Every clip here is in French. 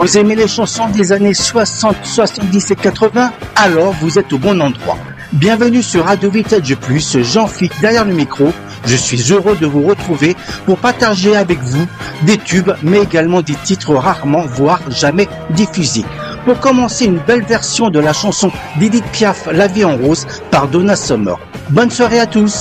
Vous aimez les chansons des années 60, 70 et 80? Alors vous êtes au bon endroit. Bienvenue sur Radio Vintage Plus, Jean-Philippe derrière le micro. Je suis heureux de vous retrouver pour partager avec vous des tubes, mais également des titres rarement, voire jamais diffusés. Pour commencer, une belle version de la chanson d'Edith Piaf, La vie en rose, par Donna Summer. Bonne soirée à tous.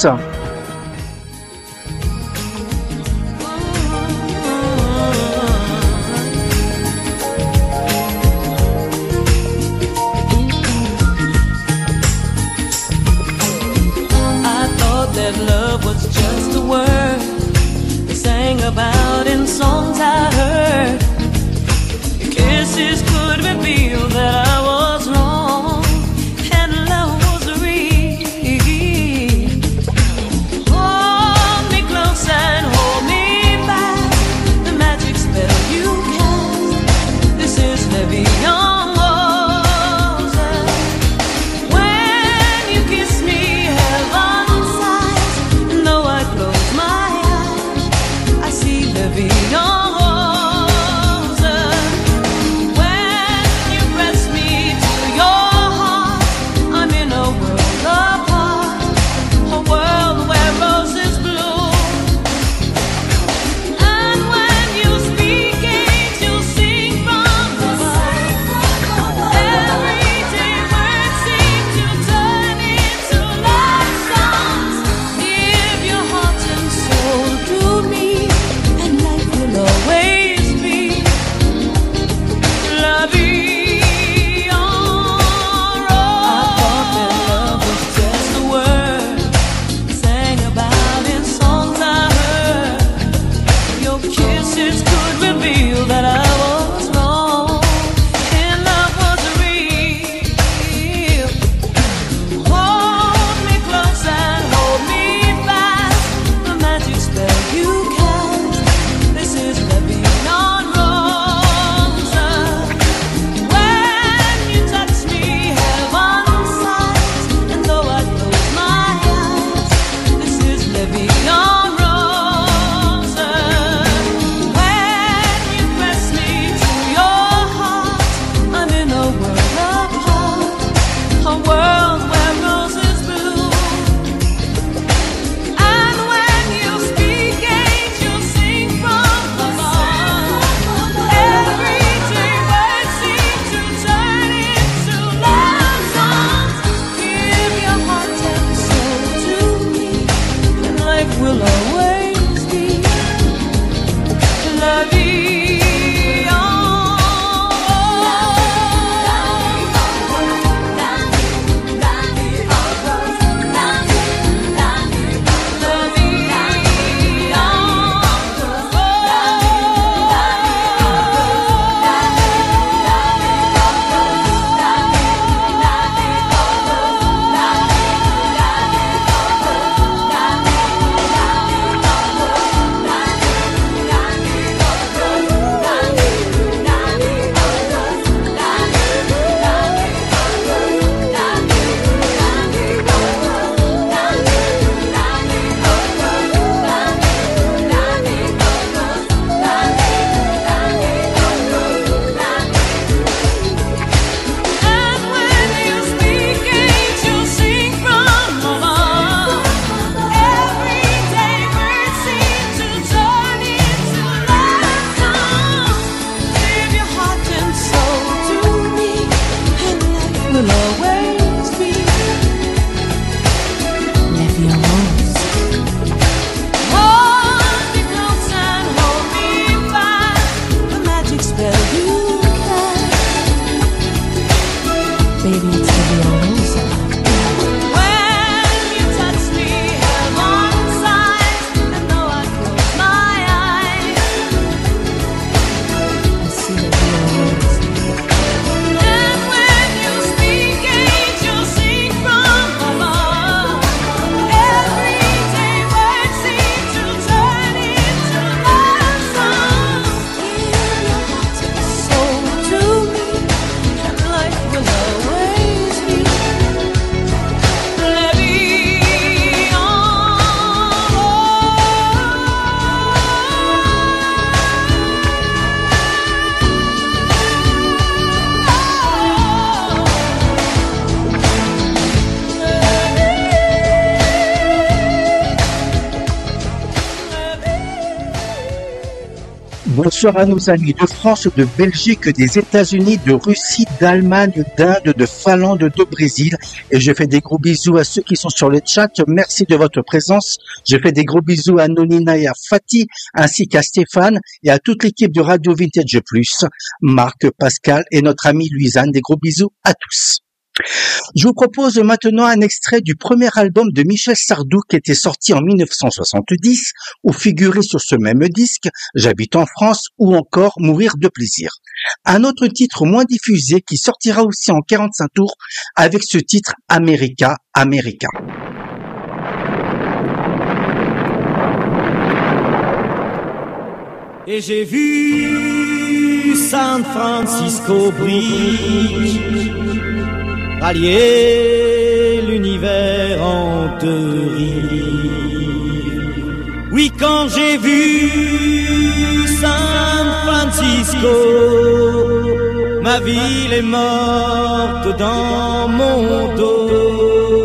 Bonsoir à nos amis de France, de Belgique, des États-Unis, de Russie, d'Allemagne, d'Inde, de Finlande, de Brésil. Et je fais des gros bisous à ceux qui sont sur le chat. Merci de votre présence. Je fais des gros bisous à Nonina et à Fatih, ainsi qu'à Stéphane et à toute l'équipe de Radio Vintage Plus, Marc, Pascal et notre amie Louisanne. Des gros bisous à tous. Je vous propose maintenant un extrait du premier album de Michel Sardou qui était sorti en 1970, où figurait sur ce même disque J'habite en France ou encore Mourir de plaisir. Un autre titre moins diffusé qui sortira aussi en 45 tours avec ce titre America, America. Et j'ai vu San Francisco Bridge rallier l'univers en deux rives. Oui, quand j'ai vu San Francisco, ma ville est morte dans mon dos.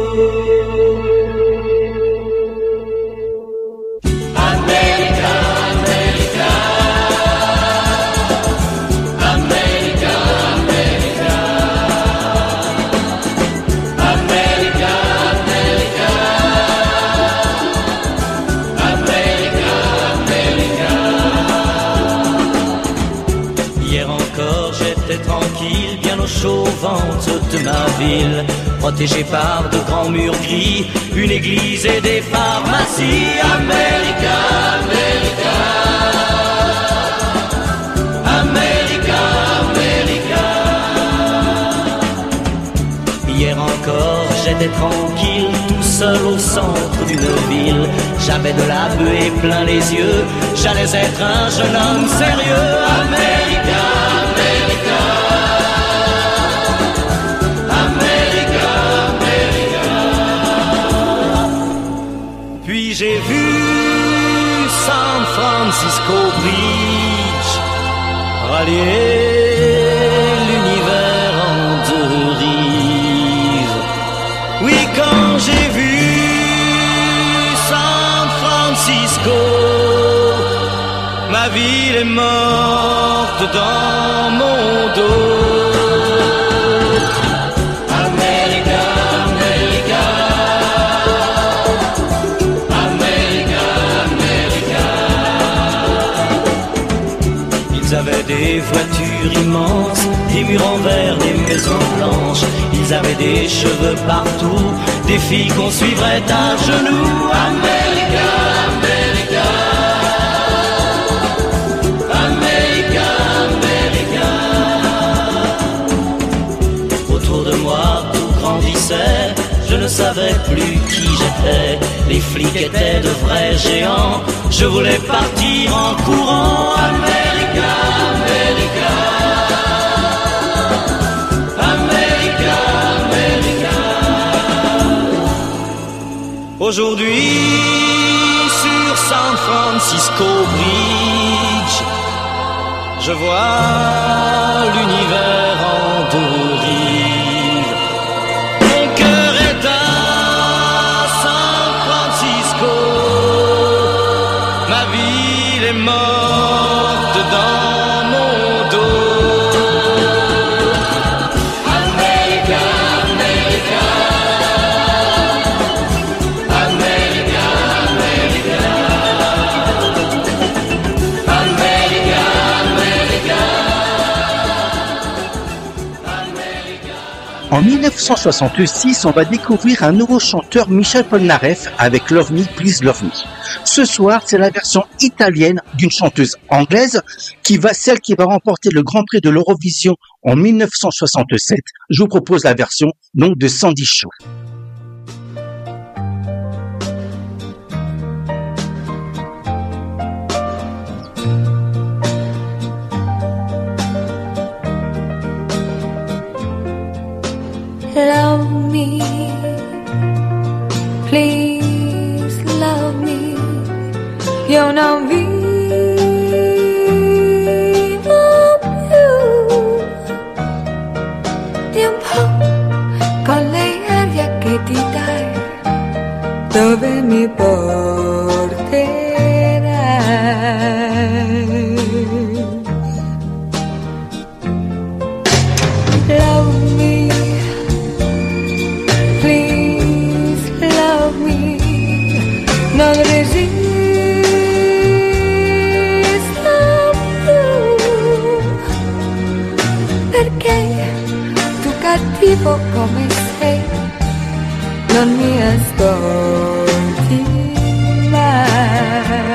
Au ventre de ma ville, protégée par de grands murs gris, une église et des pharmacies. America, America, America, America. Hier encore, j'étais tranquille, tout seul au centre d'une ville. J'avais de la buée plein les yeux, j'allais être un jeune homme sérieux. America, America. J'ai vu San Francisco Bridge rallier l'univers en deux rives. Oui, quand j'ai vu San Francisco, ma ville est morte dans mon dos. Des voitures immenses, des murs en verre, des maisons blanches. Ils avaient des cheveux partout, des filles qu'on suivrait à genoux. America, America, America, America. Autour de moi, tout grandissait, je ne savais plus qui j'étais. Les flics étaient de vrais géants, je voulais partir en courant. America, America, America, America. Aujourd'hui, sur San Francisco Bridge, je vois l'univers en deux rives. Mon cœur est à San Francisco, ma ville est morte dans mon dos. America, America, America, America, America, America. En 1966, on va découvrir un nouveau chanteur, Michel Polnareff, avec Love Me, Please Love Me. Ce soir, c'est la version italienne d'une chanteuse anglaise celle qui va remporter le Grand Prix de l'Eurovision en 1967. Je vous propose la version donc de Sandy Shaw. Love me, please love me. Io non vivo più di un po' con le aria che ti dai, dove mi porterai. cattivo come sei, non mi ascolti mai.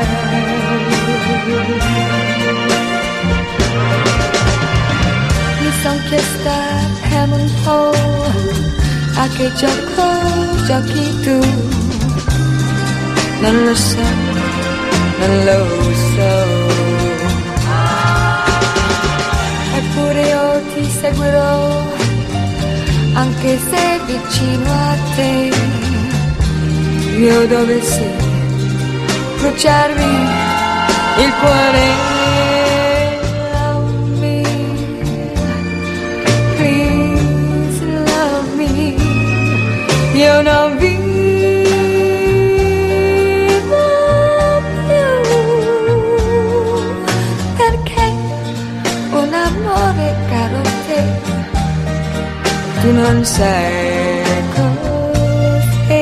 Mi son chiesta per un po' a che gioco giochi tu, non lo so, non lo so. Eppure io ti seguirò, anche se vicino a te io dovessi bruciarmi il cuore. Love me, please love me, io non vivo più, perché un amore caro te tu non sei così.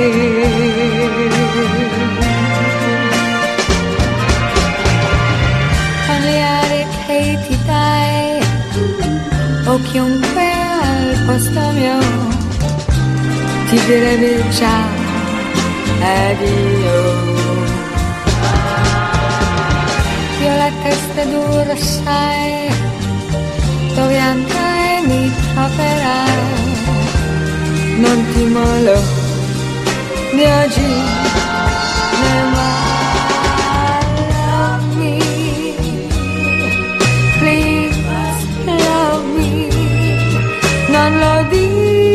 Con le arie che ti dai, o chiunque al posto mio ti direbbe ciao, addio. Io la testa dura, sai, dove andrai mi troverai, non ti mollo né oggi né mai. Love me, please love me, non lo dico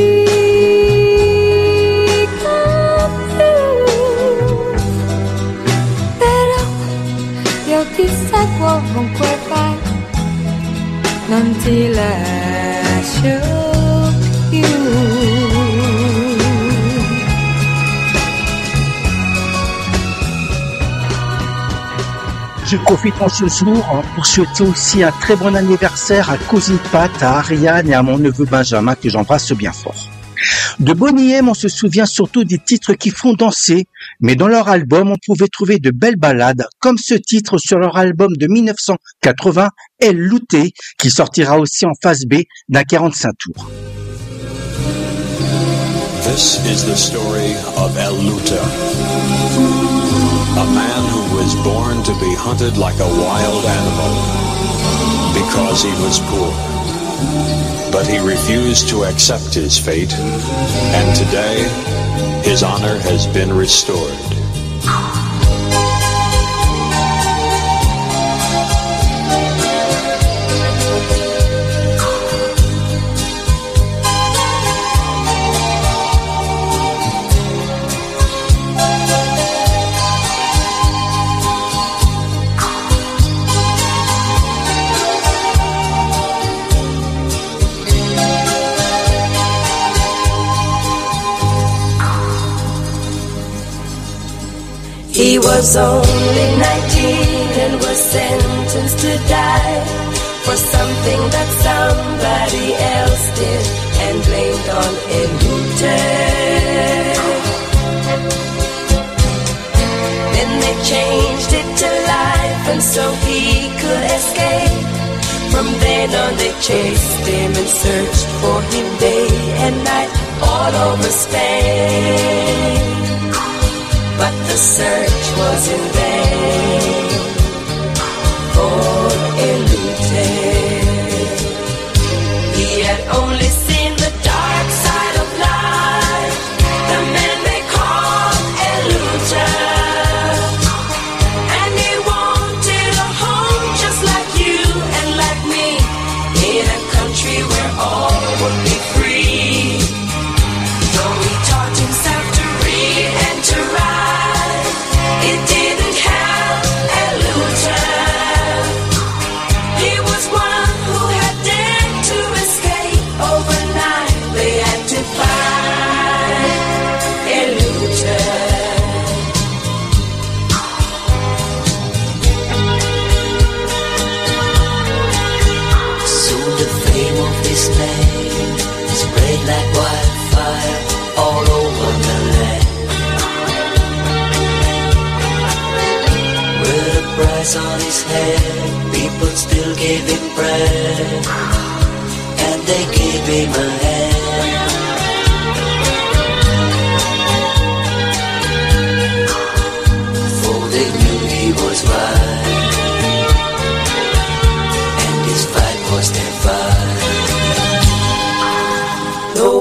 più, però io ti seguo ovunque vai, non ti lascio più. Je profite en ce jour pour souhaiter aussi un très bon anniversaire à Cousine Pat, à Ariane et à mon neveu Benjamin que j'embrasse bien fort. De Boney M, on se souvient surtout des titres qui font danser, mais dans leur album, on pouvait trouver de belles ballades, comme ce titre sur leur album de 1980, El Lute, qui sortira aussi en phase B d'un 45 tours. This is the story of El Lute, a man who was born to be hunted like a wild animal because he was poor. But he refused to accept his fate, and today his honor has been restored. He was only 19 and was sentenced to die for something that somebody else did and blamed on El Lute. Then they changed it to life and so he could escape. From then on they chased him and searched for him day and night all over Spain. But the search was in vain for El Lute. He had only seen the dark side of life, the man they called El Lute. And he wanted a home just like you and like me, in a country where all would be free. Though he taught himself to read and to write, it didn't help El Lute. He was one who had dared to escape overnight. They had to find El Lute. Soon the fame of his name spread like wildfire all over the land. With a price on his head, people still gave him bread, and they gave him a hand.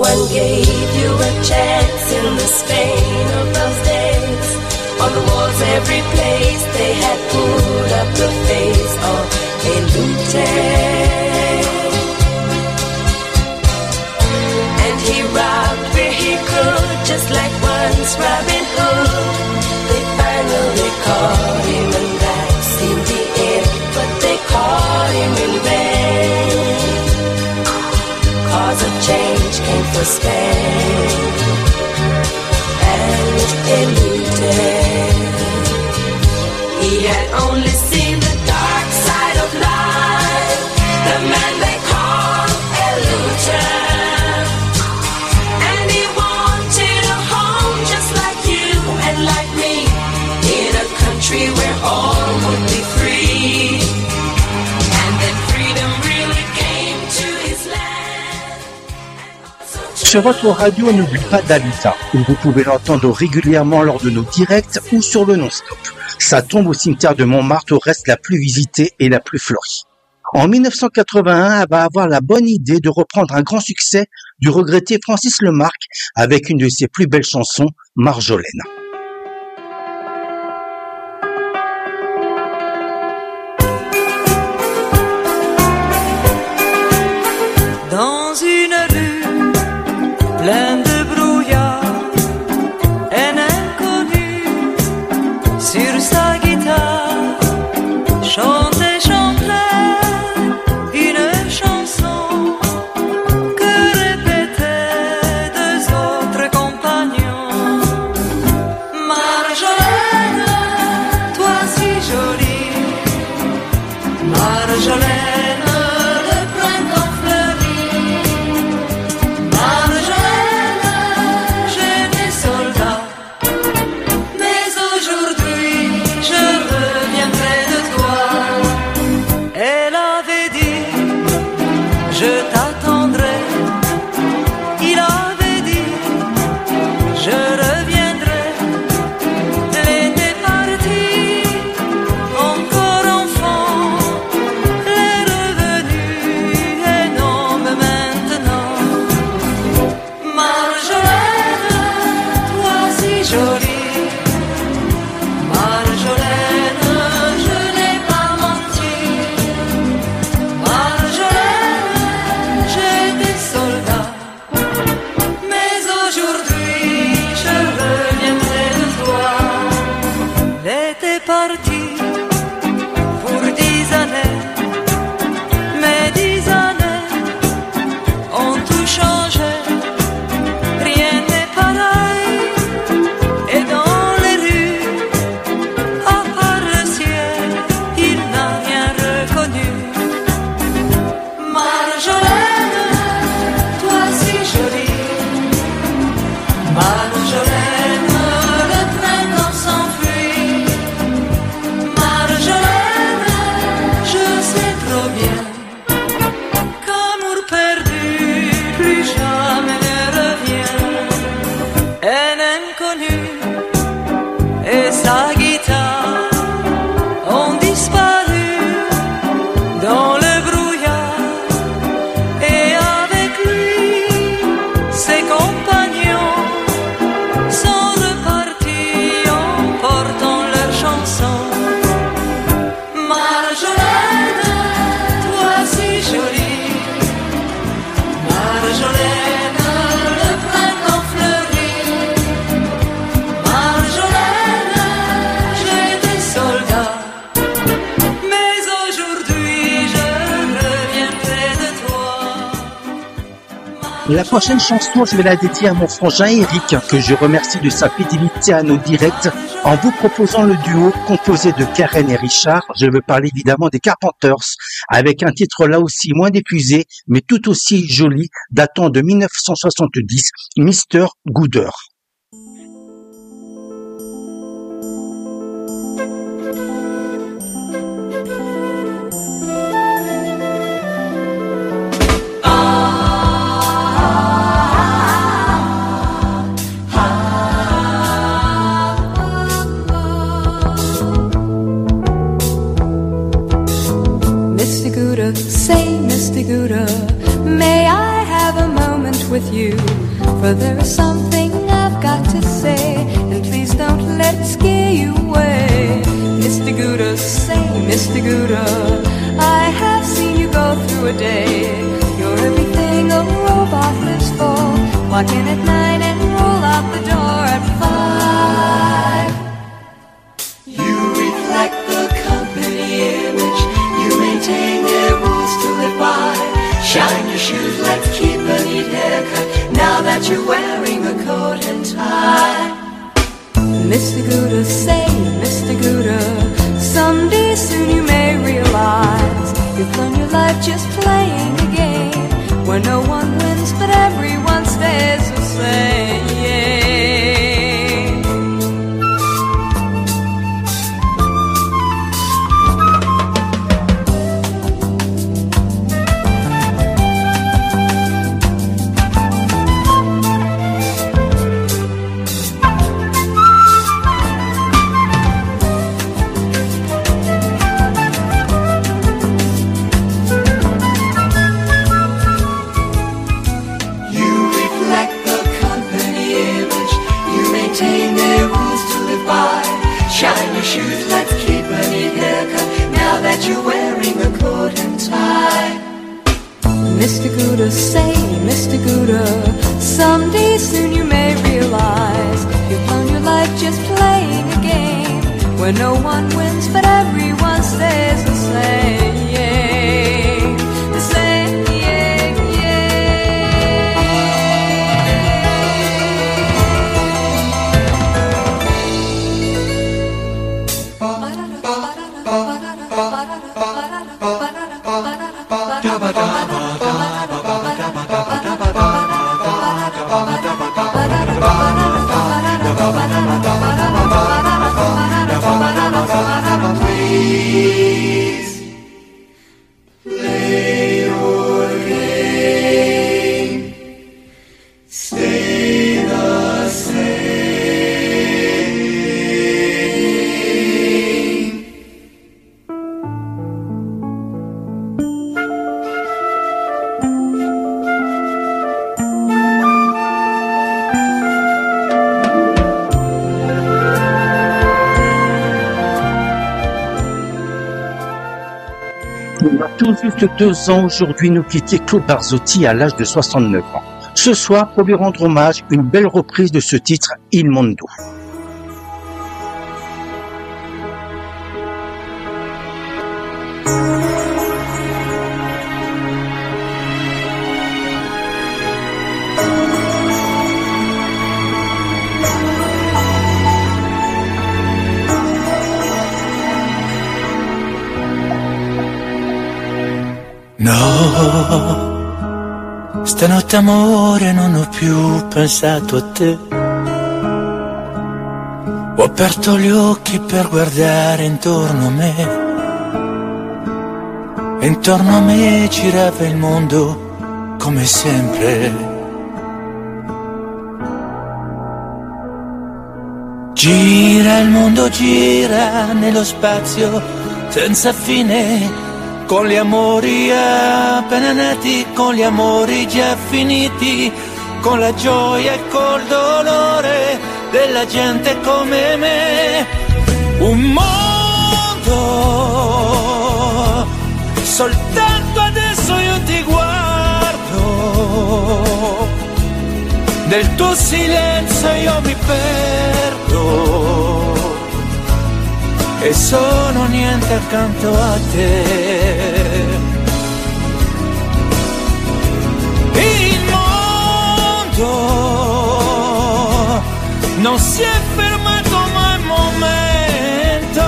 one gave you a chance in the Spain of those days. On the walls every place they had put up the face of a lieutenant. And he robbed where he could, just like once Robin Hood. They finally caught him and that seemed the end, but they caught him in vain. Cause a change came for Spain and eluded. He had only seen the dark side of life, the man they called Eluton. And he wanted a home just like you and like me, in a country where all would be free. And then freedom really came to his land. Sur votre radio, n'oublie pas Dalida, où vous pouvez l'entendre régulièrement lors de nos directs ou sur le non-stop. Sa tombe au cimetière de Montmartre reste la plus visitée et la plus fleurie. En 1981, elle va avoir la bonne idée de reprendre un grand succès du regretté Francis Lemarque avec une de ses plus belles chansons, Marjolaine. Dans une rue pleine de brouillard, un inconnu sur sa guitare chantait une chanson que répétaient deux autres compagnons. Marjolaine, toi si jolie, Marjolaine. La prochaine chanson, je vais la dédier à mon frangin Eric, que je remercie de sa fidélité à nos directs, en vous proposant le duo composé de Karen et Richard. Je veux parler évidemment des Carpenters, avec un titre là aussi moins diffusé, mais tout aussi joli, datant de 1970, Mr. Gooder. Say, Mr. Gooder, may I have a moment with with you, for there is something I've got to say, and please don't let it scare you away. Mr. Gouda, say, Mr. Gouda, I have seen you go through a day. You're everything a robot lives for, walking at 9 and roll out the door at 5. You reflect the company image, you maintain their rules to live by. Shine your shoes, let's keep a neat haircut, now that you're wearing a coat and tie. Mr. Gouda, say, Mr. Gouda, someday soon you may realize you've run your life just playing a game where no one wins but everyone stays the same. Shine your shoes, let's keep a neat haircut, now that you're wearing a coat and tie. Mr. Gouda, say, Mr. Gouda, someday soon you may realize you've run your life just playing a game where no one wins but everyone stays the same. The same, Please play your game, stay the same. Il y a tout juste 2 ans, aujourd'hui, nous quittait Claude Barzotti à l'âge de 69 ans. Ce soir, pour lui rendre hommage, une belle reprise de ce titre, Il Mondo. No, stanotte amore non ho più pensato a te. Ho aperto gli occhi per guardare intorno a me, e intorno a me girava il mondo come sempre. Gira il mondo, gira nello spazio senza fine, con gli amori appena nati, con gli amori già finiti, con la gioia e col dolore della gente come me. Un mondo, soltanto adesso io ti guardo, nel tuo silenzio io mi perdo, e sono niente accanto a te. Il mondo non si è fermato mai un momento,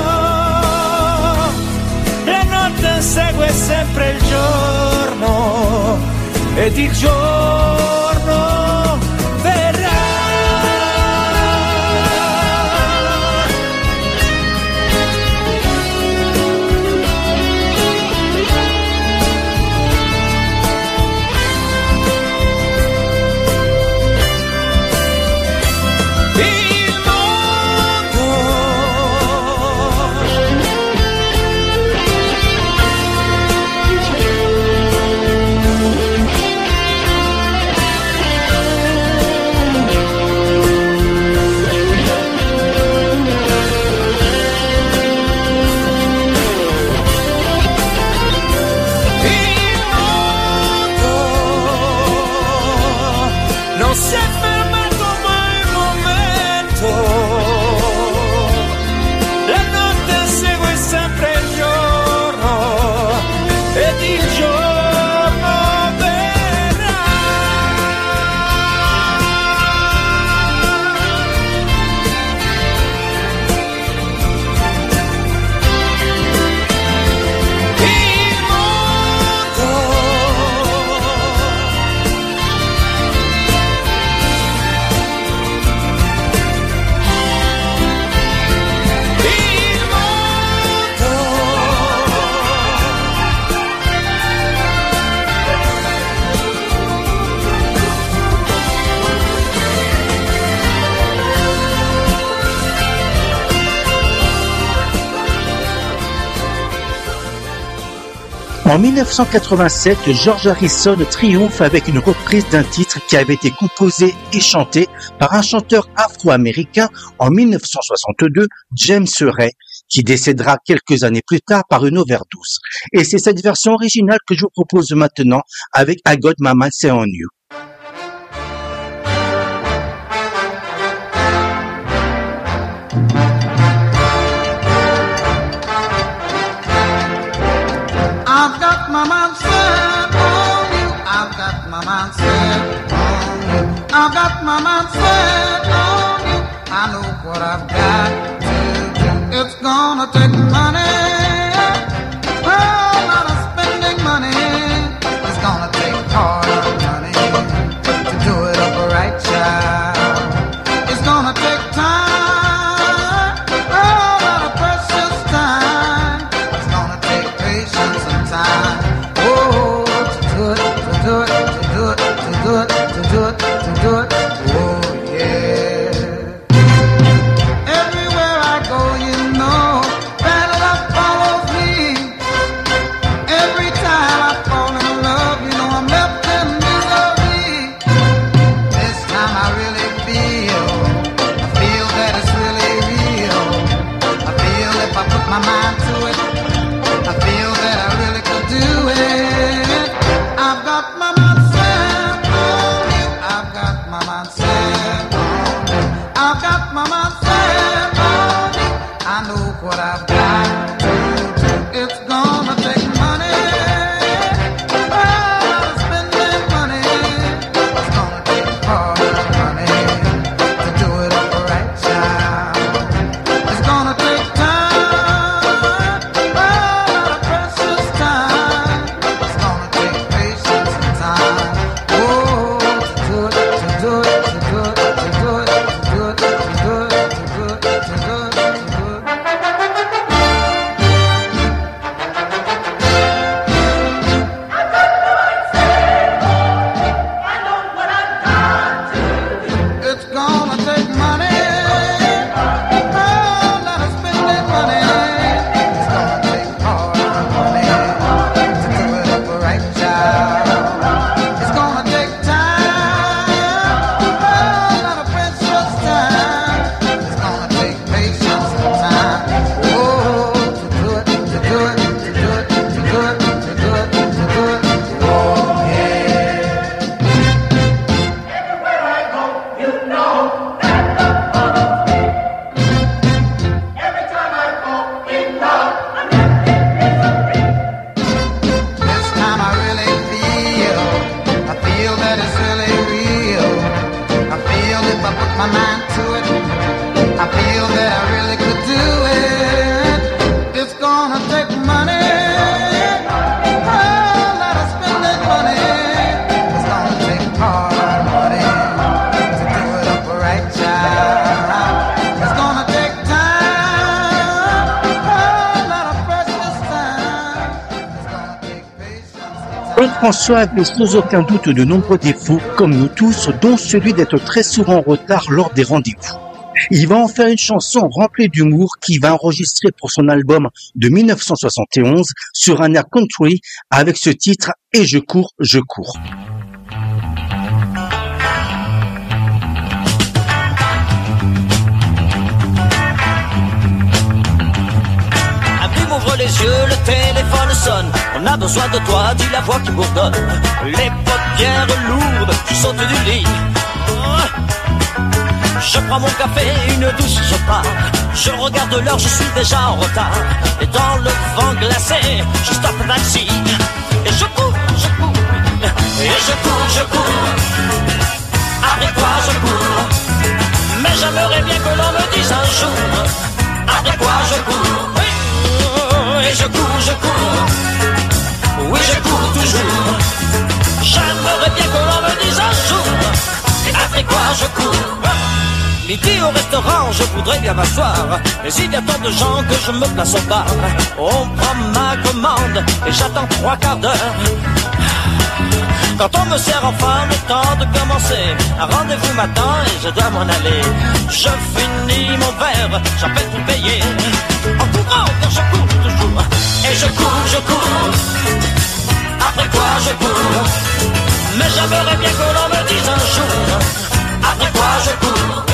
la notte segue sempre il giorno, ed il giorno verrà. non si è fermato mai un momento. La notte segue sempre il giorno ed il giorno verrà. Il mondo En 1987, George Harrison triomphe avec une reprise d'un titre qui avait été composé et chanté par un chanteur afro-américain en 1962, James Ray, qui décédera quelques années plus tard par une overdose. Et c'est cette version originale que je vous propose maintenant avec I Got My Mind Set on You. I've got my mind set on you. I've got my mind set on you. I've got my mind set on you. I know what I've got to do. It's gonna take money. Oh, a lot of spending money. It's gonna take hard money to do it up right, child. It's gonna take time. Oh, a lot of precious time. It's gonna take patience and time. Oh, to do it, to do it, to do it, to do it, to do it, to do it. Oh, yeah. Everywhere I go, you know, bad luck follows me. Every time I fall in love, you know I'm left in misery. This time I really feel that it's really real. I feel if I put my mind to it, I feel that I really could do it. I've got my mind set on you. I've got my mind set on you. I've got my mind set on you. I know what I've got to do. It's gonna take money. Oh, spending money. It's gonna take hard money to do it up right, child. It's gonna take time. Oh, precious time. It's gonna take patience and time. Oh, to do it, to do it, to do it, to do it, to do it, to do it, to do it, to do it, to do it. It's gonna take money. Oh, lot of spending money. It's gonna take hard money to do it up right, child. It's gonna take time. Oh, lot of precious time. It's gonna take patience and time. Oh, to do it, to do it, to do it, to do it, to do it, to do it. Oh, yeah. This time I really feel that it's really real. I feel if I put my mind to it, I feel that I really could do it. It's gonna take money. Oh, a lot of spending money. It's gonna take hard money to do it up right, child. It's gonna take time. Oh, a lot of precious time. It's gonna take patience and time. Claude François avait sans aucun doute de nombreux défauts, comme nous tous, dont celui d'être très souvent en retard lors des rendez-vous. Il va en faire une chanson remplie d'humour qu'il va enregistrer pour son album de 1971 sur un air country avec ce titre « Et je cours, je cours ». Ouvre les yeux, le téléphone sonne. On a besoin de toi, dit la voix qui bourdonne. Les paupières lourdes, je saute du lit. Je prends mon café, une douce part. Je regarde l'heure, je suis déjà en retard. Et dans le vent glacé, je stoppe un taxi. Et je cours, et je cours. Après quoi je cours. Mais j'aimerais bien que l'on me dise un jour. Après quoi je cours. Oui, et je cours. Oui, je cours toujours. J'aimerais bien que l'on me dise un jour. Après quoi je cours. Midi au restaurant, je voudrais bien m'asseoir. Mais il y a tant de gens que je me place au bar. On prend ma commande et j'attends 3 quarts d'heure. Quand on me sert enfin le temps de commencer, un rendez-vous m'attend et je dois m'en aller. Je finis mon verre, j'appelle pour payer. En courant car je cours toujours. Et je cours. Après quoi je cours. Mais j'aimerais bien que l'on me dise un jour. Après quoi je cours.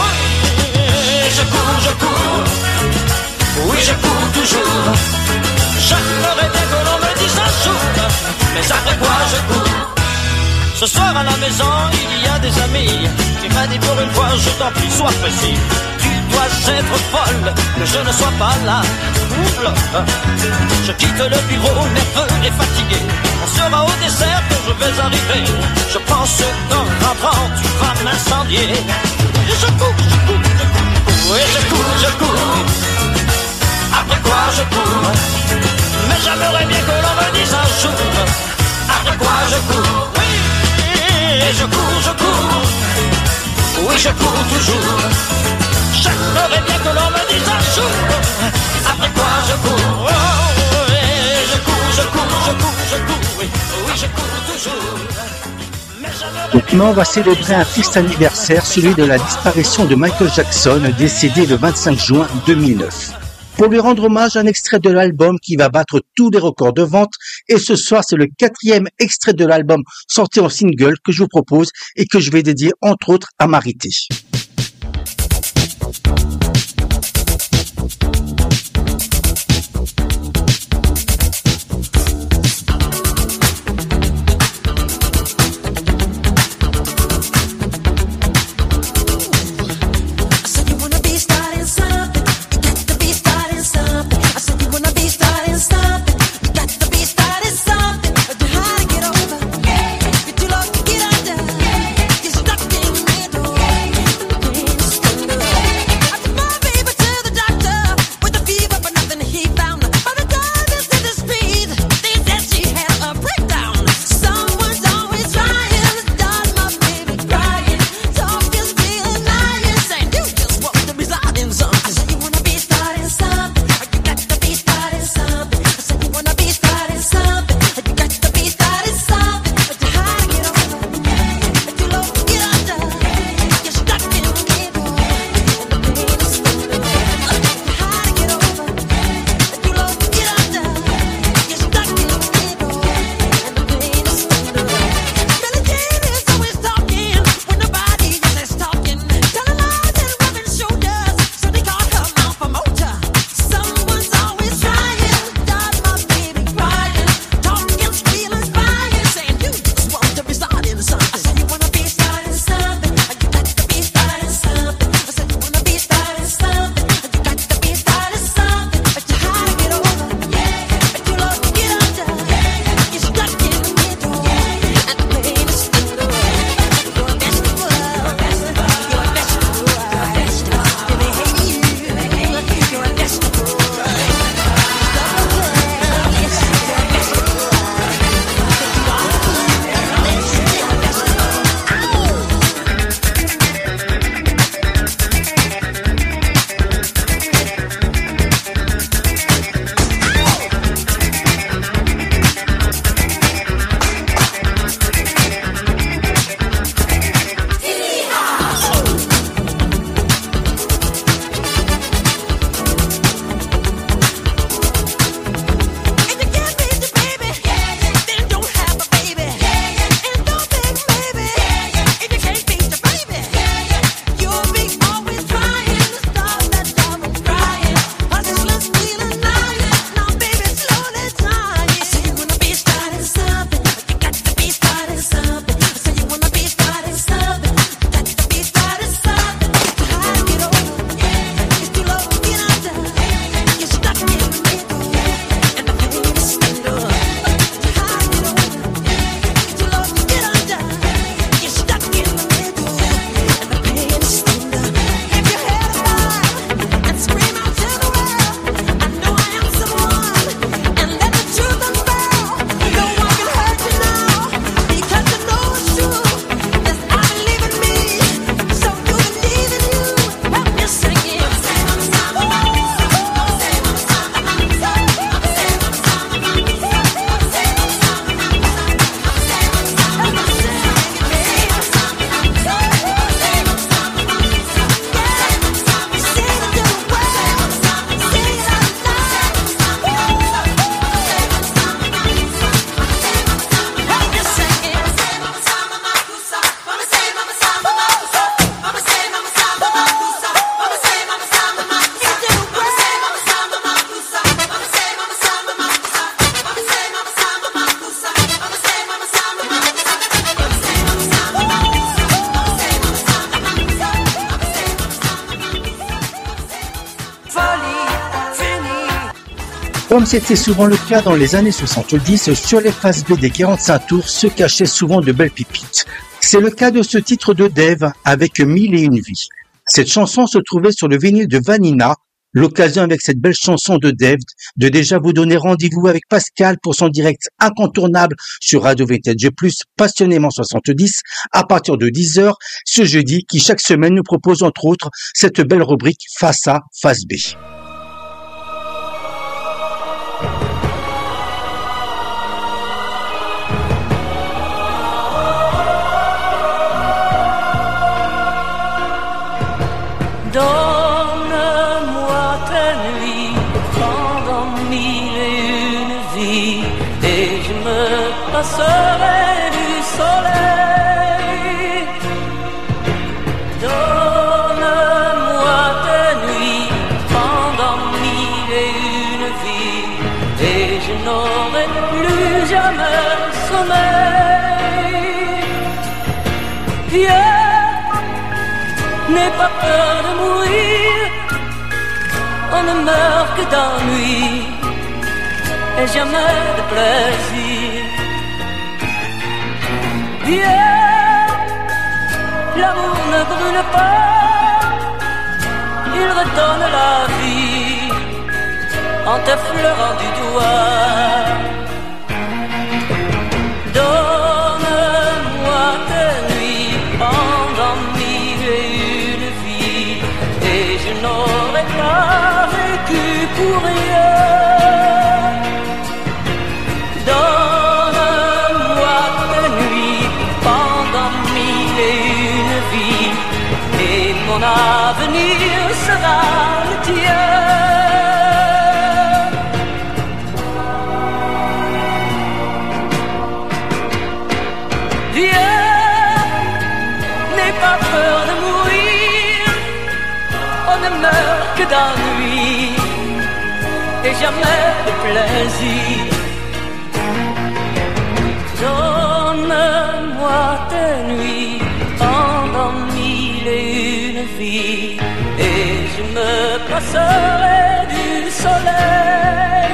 Je cours. Oui, je cours toujours. J'aimerais bien que l'on me dise un jour. Mais après quoi je cours. Ce soir à la maison, il y a des amis qui m'a dit pour une fois, je t'en prie, sois précis. Tu dois être folle, que je ne sois pas là. Oula. Je quitte le bureau, nerveux et fatigué. On sera au dessert quand je vais arriver. Je pense qu'en rentrant, tu vas m'incendier. Et je cours. Oui, je cours. Après quoi je cours. Mais j'aimerais bien que l'on me dise un jour. Après quoi je cours. Et je cours. Oui, je cours toujours. J'aimerais bien que l'on me dise un jour. Après quoi je cours. Et je cours. Oui, je cours toujours. Donc on va célébrer un triste anniversaire, celui de la disparition de Michael Jackson, décédé le 25 juin 2009. Pour lui rendre hommage, un extrait de l'album qui va battre tous les records de vente. Et ce soir, c'est le 4e extrait de l'album sorti en single que je vous propose et que je vais dédier entre autres à Marité. Comme c'était souvent le cas dans les années 70, sur les faces B des 45 tours se cachaient souvent de belles pépites. C'est le cas de ce titre de Dave avec 1001 vies. Cette chanson se trouvait sur le vinyle de Vanina. L'occasion avec cette belle chanson de Dave de déjà vous donner rendez-vous avec Pascal pour son direct incontournable sur Radio Vintage Plus Passionnément 70 à partir de 10h ce jeudi qui chaque semaine nous propose entre autres cette belle rubrique Face A, Face B. Donne-moi ta nuit pendant 1001 vies et je me passerai du soleil. Donne-moi ta nuit pendant 1001 vies et je n'aurai plus jamais sommeil. Viens, n'aie pas peur de mourir, on ne meurt que d'ennui et jamais de plaisir. Viens, l'amour ne brûle pas, il redonne la vie en t'effleurant du doigt. Donne-moi tes nuits pendant 1001 vies et je n'aurais pas vécu pour rien. Donne-moi tes nuits pendant 1001 vies et mon avenir sera le tien. Pas peur de mourir, on ne meurt que d'ennui et jamais de plaisir. Donne-moi tes nuits pendant 1001 vies et je me passerai du soleil.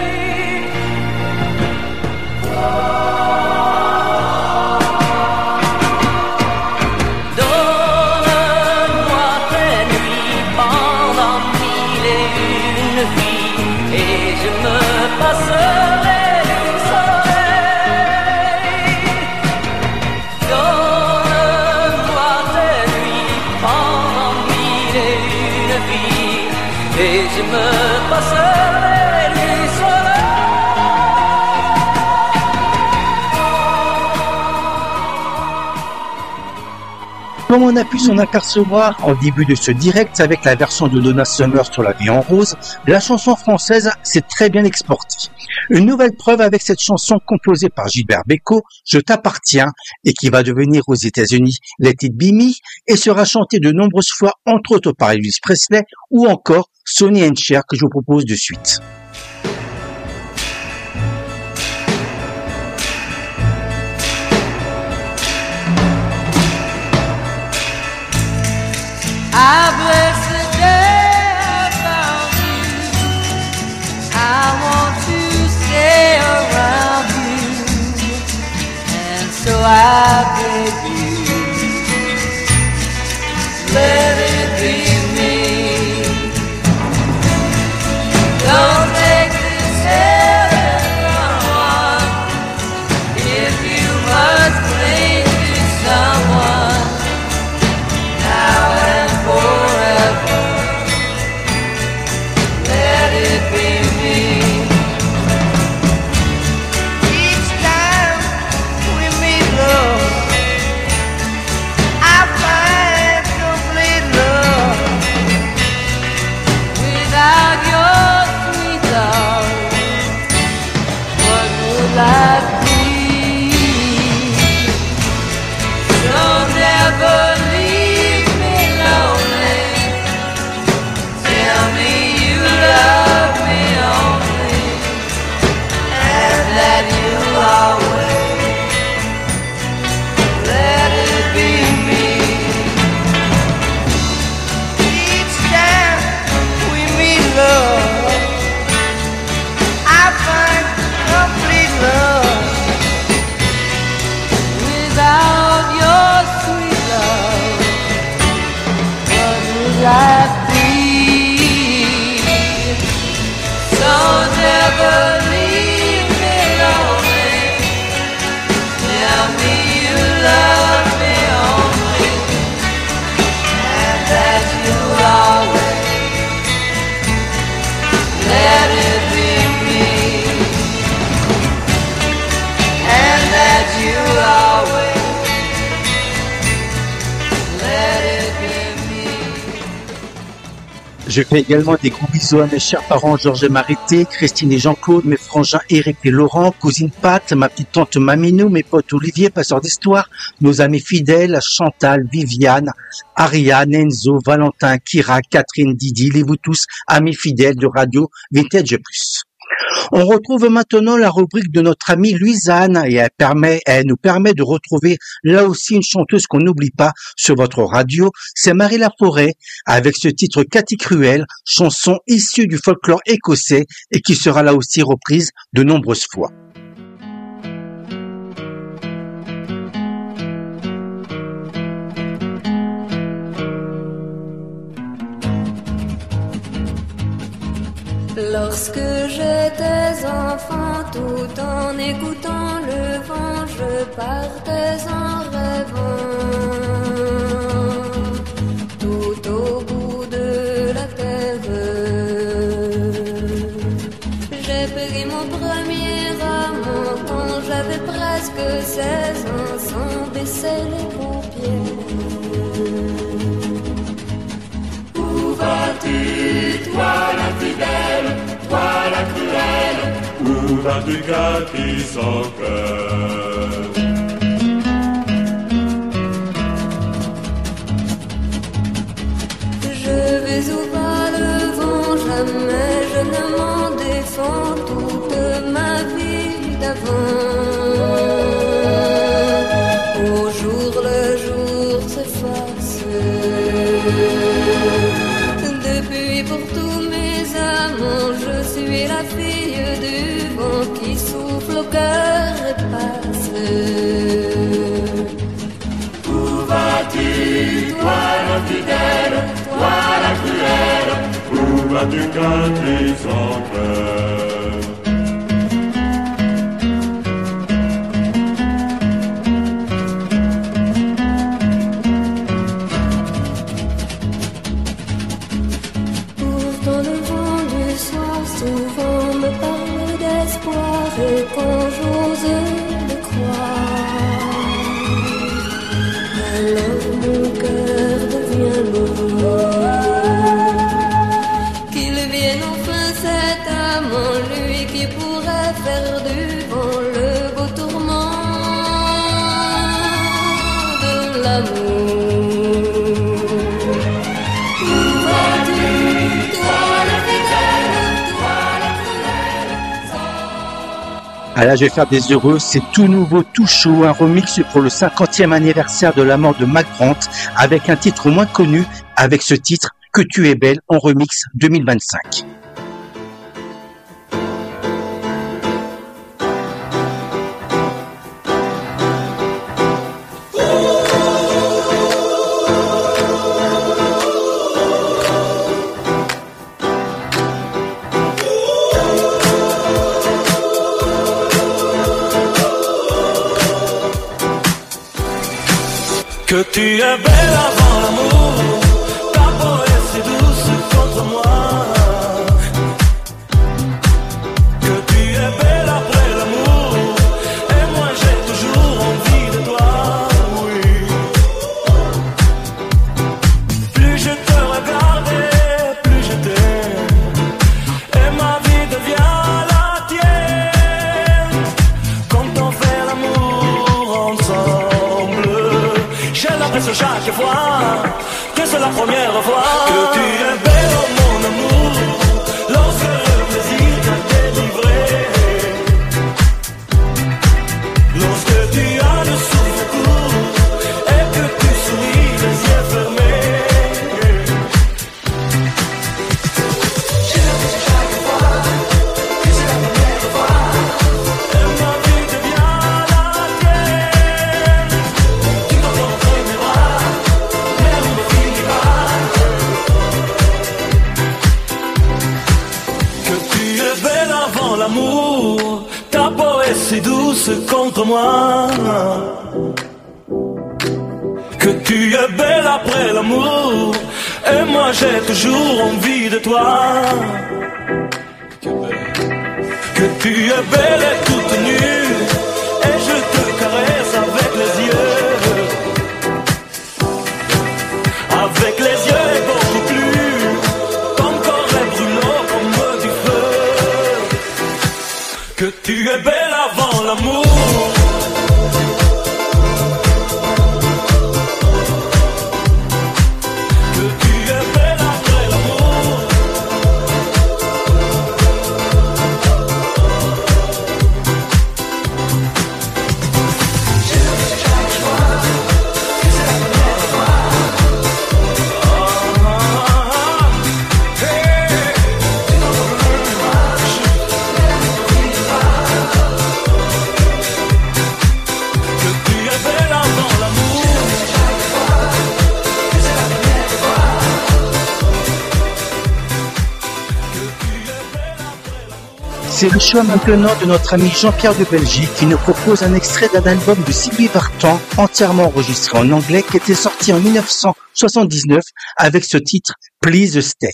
Je me passerai du soleil. Comme on a pu s'en apercevoir en début de ce direct avec la version de Donna Summer sur La Vie en Rose, la chanson française s'est très bien exportée. Une nouvelle preuve avec cette chanson composée par Gilbert Bécaud, Je t'appartiens, et qui va devenir aux États-Unis Let It Be Me, et sera chantée de nombreuses fois entre autres par Elvis Presley ou encore Sonny & Cher que je vous propose de suite. I bless the day I found you. I want to stay around you, and so I beg you, let it be me. Don't take this heaven wrong if you must cling to someone now and forever. Let it be me. Each time we meet, love, I feel. So never leave me lonely. Tell me you love me only, and that you always let it be me, and that you always let it be me. Je fais également des gros bisous à mes chers parents Georges et Marité, Christine et Jean-Claude, mes frangins Eric et Laurent, cousine Pat, ma petite tante Maminou, mes potes Olivier, passeur d'histoire, nos amis fidèles, Chantal, Viviane, Ariane, Enzo, Valentin, Kira, Catherine, Didi, les vous tous, amis fidèles de Radio Vintage Plus. On retrouve maintenant la rubrique de notre amie Louise-Anne et elle nous permet de retrouver là aussi une chanteuse qu'on n'oublie pas sur votre radio, c'est Marie Laforêt avec ce titre Cathy Cruel, chanson issue du folklore écossais et qui sera là aussi reprise de nombreuses fois. Lorsque j'étais enfant, tout en écoutant le vent, je partais en rêvant. Tout au bout de la terre, j'ai pris mon premier amant quand j'avais presque 16 ans, sans baisser les paupières. Où vas-tu, toi la fidèle, toi la cruelle? Où vas-tu, Cathy, sans cœur? Je vais où va le vent, jamais je ne m'en défends, toute ma vie d'avant. Au jour le jour s'efface. Depuis pour tous mes amants, je suis la fille du vent qui souffle au cœur et passe. Où vas-tu, toi la fidèle, toi la cruelle? Où vas-tu, Cathy, sans cœur? Pourtant le vent du soir souvent me parle d'espoir, et quand j'ose le croire, alors mon cœur devient lourd. Qu'il vienne enfin cet amant, lui qui pourrait faire du vent le beau tourment de l'amour. Où vas-tu, toi la fidèle, toi la cruelle? Ah là, je vais faire des heureux, c'est tout nouveau, tout chaud, un remix pour le 50e anniversaire de la mort de Mac Brandt, avec un titre moins connu, avec ce titre Que tu es belle, en remix 2025. Que tu es belle avant l'amour, ta peau est si douce contre moi. Que tu es belle après l'amour, et moi j'ai toujours envie de toi, oui. Plus je te regarde, plus je t'aime, et ma vie devient la tienne. Quand on fait l'amour ensemble, j'ai l'impression chaque fois que c'est la première fois que tu es belle, oh mon amour, lorsque le plaisir t'a délivré, lorsque tu as le souffle court et que tu souris les yeux fermés. J'ai l'impression chaque fois que c'est la première fois, et ma vie devient la tienne. Tu t'entends entre mes bras, mais on ne finit pas. si douce contre moi, que tu es belle après l'amour, et moi j'ai toujours envie de toi. Que tu es belle et toute nue, et je te caresse avec les yeux. Avec les yeux et beaucoup plus, ton corps est brûlant comme du feu. Que tu es belle avant l'amour. C'est le choix maintenant de notre ami Jean-Pierre de Belgique qui nous propose un extrait d'un album de Sylvie Vartan entièrement enregistré en anglais qui était sorti en 1979 avec ce titre Please Stay.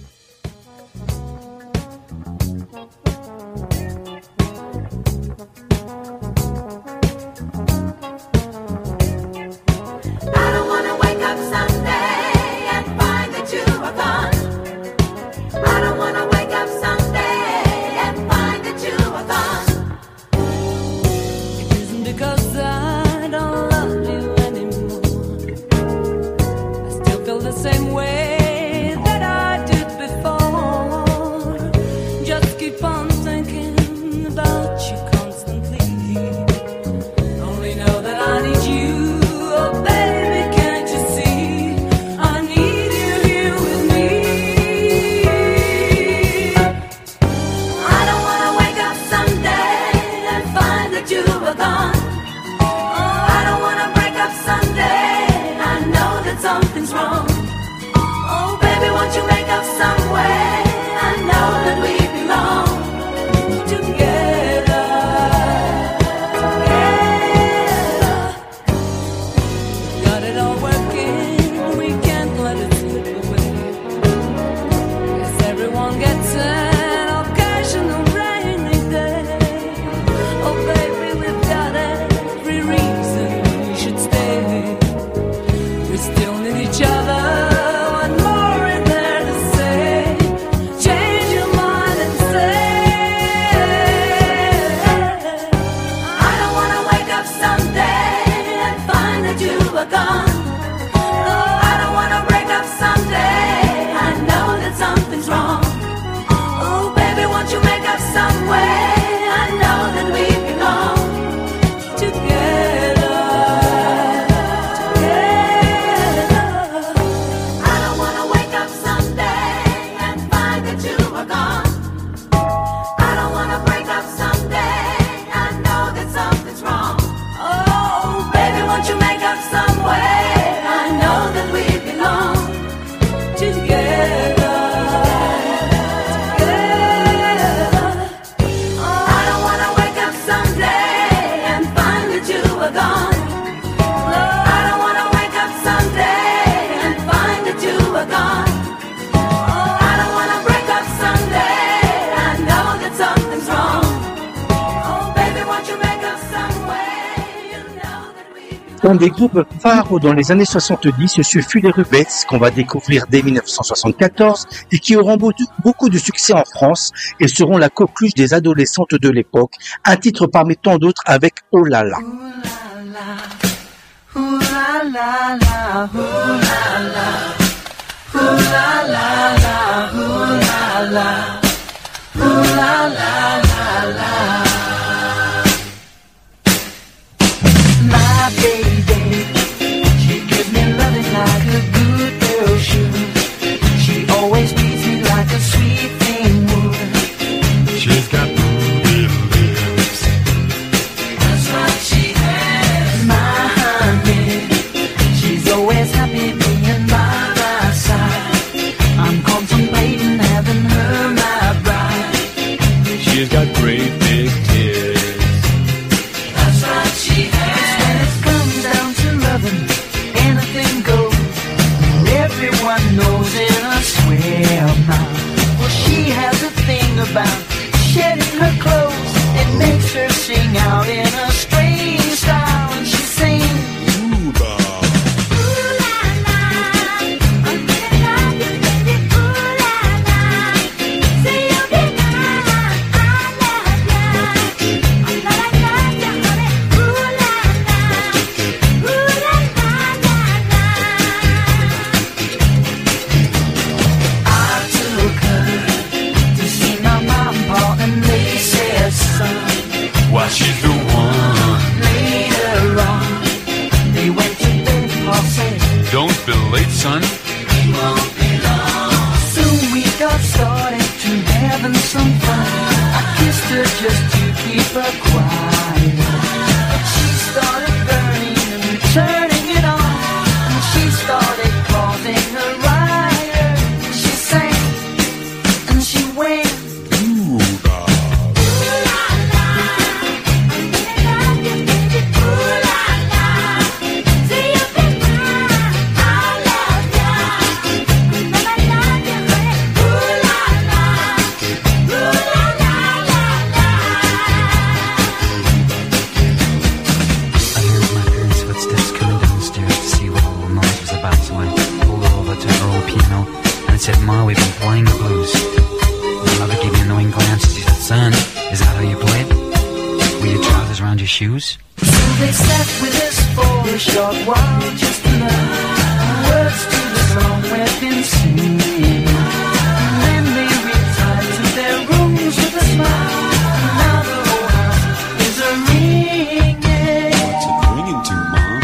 Same way that I did before. Just keep on thinking about you constantly. Only know that I need you, oh baby, can't you see? I need you here with me. I don't wanna wake up someday and find that you are gone. Oh, I don't wanna break up someday. I know that something's wrong. Won't you make up some way? I know that we belong together. Got it all working, we can't let it slip away. Yes, everyone gets an occasional rainy day. Oh baby, we've got every reason we should stay. We still need each other. Un des groupes phares dans les années 70, ce fut les Rubettes, qu'on va découvrir dès 1974 et qui auront beaucoup de succès en France et seront la coqueluche des adolescentes de l'époque, un titre parmi tant d'autres avec Oh là là. Ooh la la la, ooh la la, ooh la la la, ooh la la, ooh la la la la. My baby, she gives me loving like a good girl should. She always treats me like a sweet thing would. She's got ruby lips. That's what she has. My honey, she's always happy being by my side. I'm contemplating having her my bride. She everyone knows it, I swear now. Well, she has a thing about shedding her clothes. It makes her sing out in a strange style, and she sings. Why, she's the one. Later on, they went to bed, Paul said, Don't be late, son. it won't be long. Soon we got started to having some fun. I kissed her just to keep her quiet. But she started burning and turning it on. And she started causing her riot. She sang and she went. Said, Ma, we've been playing the blues. My mother gave me an annoying glance. She said, son, is that how you play it? Were your trousers around your shoes? So they sat with us for a short while just to learn words to the song we've been singing. And then they retired to their rooms with a smile. And now the whole house is a-ringing. What's it ringing to, Mom?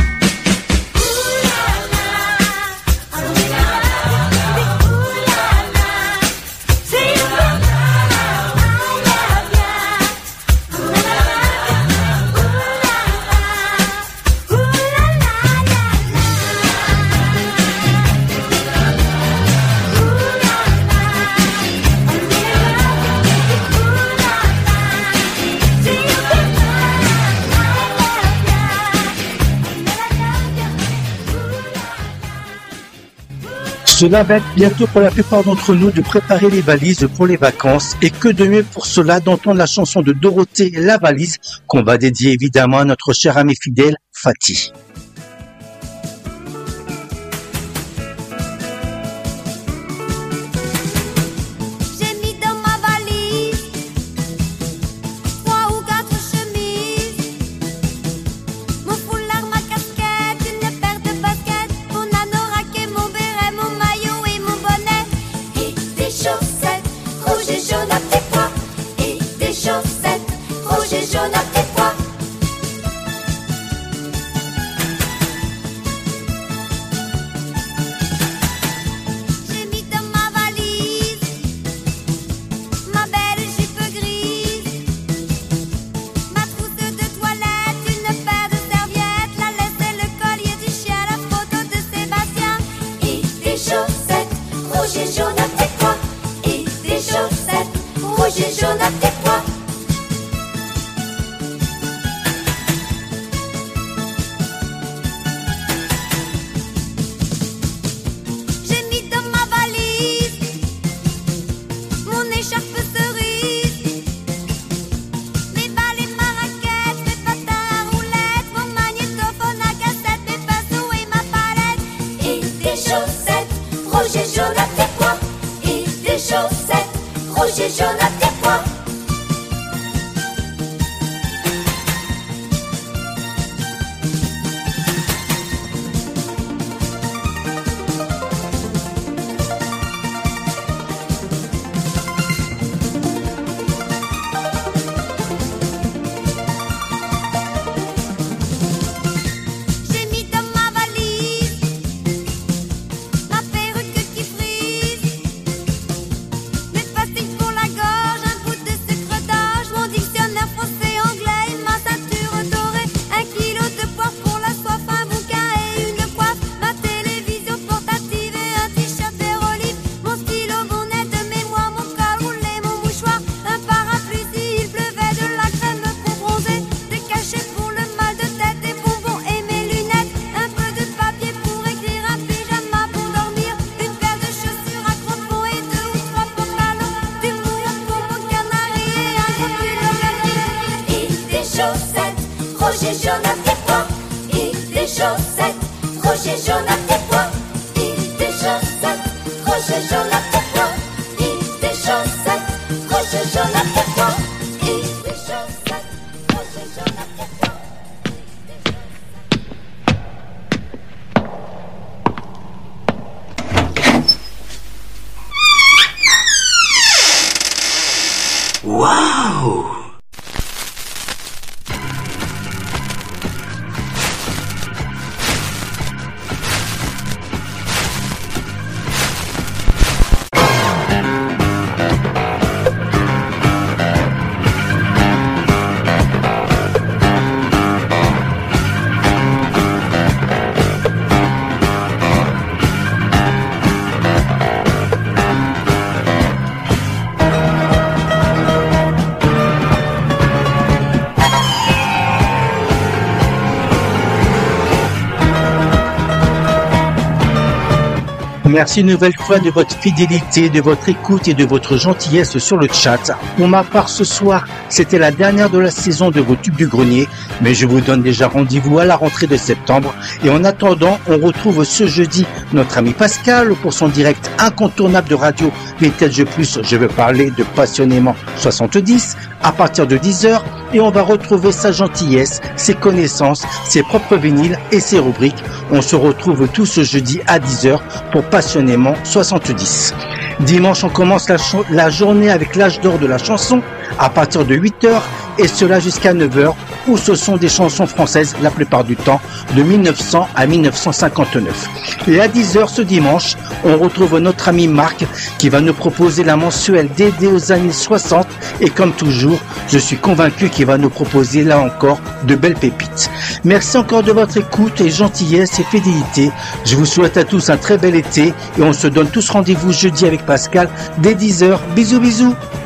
Cela va être bientôt pour la plupart d'entre nous de préparer les valises pour les vacances, et que de mieux pour cela d'entendre la chanson de Dorothée La Valise qu'on va dédier évidemment à notre cher ami fidèle Fatih. J'ai mis dans ma valise 3 ou 4 chemises, mon foulard, ma casquette, une paire de baskets, mon anorak et mon béret, mon maillot et mon bonnet, et des chaussettes rouges et jaunes à petits pois, et des chaussettes rouges et jaunes à petits pois. J'ai mis dans ma valise ma belle jupe grise, ma trousse de toilette, une paire de serviettes, la laisse et le collier du chien, la photo de Sébastien, et des chaussettes rouges et jaunes à petits pois, et des chaussettes rouges et jaunes à petits pois. J'ai mis dans ma valise mon écharpe cerise, mes balais, ma raquette, mes patins à roulettes, mon magnétophone à cassette, mes pinceaux et ma palette, et des chaussettes rouges et jaunes à petits pois, et des chaussettes rouges et jaunes à petits pois. J'ai mis dans ma valise ma perruque qui frise, mes pastilles pour la gorge, un bout de Roger Jonathan quoi, il des chaussettes. Roger Jonathan quoi, il des chaussettes. Roger Jonathan quoi, il des chaussettes. Roger Jonathan quoi, il des chaussettes. Roger Jonathan quoi. Wow! Merci une nouvelle fois de votre fidélité, de votre écoute et de votre gentillesse sur le chat. Pour ma part, ce soir, c'était la dernière de la saison de vos tubes du grenier, mais je vous donne déjà rendez-vous à la rentrée de septembre. Et en attendant, on retrouve ce jeudi notre ami Pascal pour son direct incontournable de radio Vintage Plus. Je veux parler de Passionnément 70 à partir de 10h et on va retrouver sa gentillesse, ses connaissances, ses propres vinyles et ses rubriques. On se retrouve tous ce jeudi à 10h pour Passionnément 70. Dimanche, on commence la journée avec l'âge d'or de la chanson à partir de 8h et cela jusqu'à 9h où ce sont des chansons françaises la plupart du temps de 1900 à 1959. Et à 10h ce dimanche, on retrouve notre ami Marc qui va nous proposer la mensuelle dédiée aux années 60 et comme toujours, je suis convaincu qu'il va nous proposer là encore de belles pépites. Merci encore de votre écoute et gentillesse et fidélité. Je vous souhaite à tous un très bel été et on se donne tous rendez-vous jeudi avec Pascal dès 10h. Bisous bisous.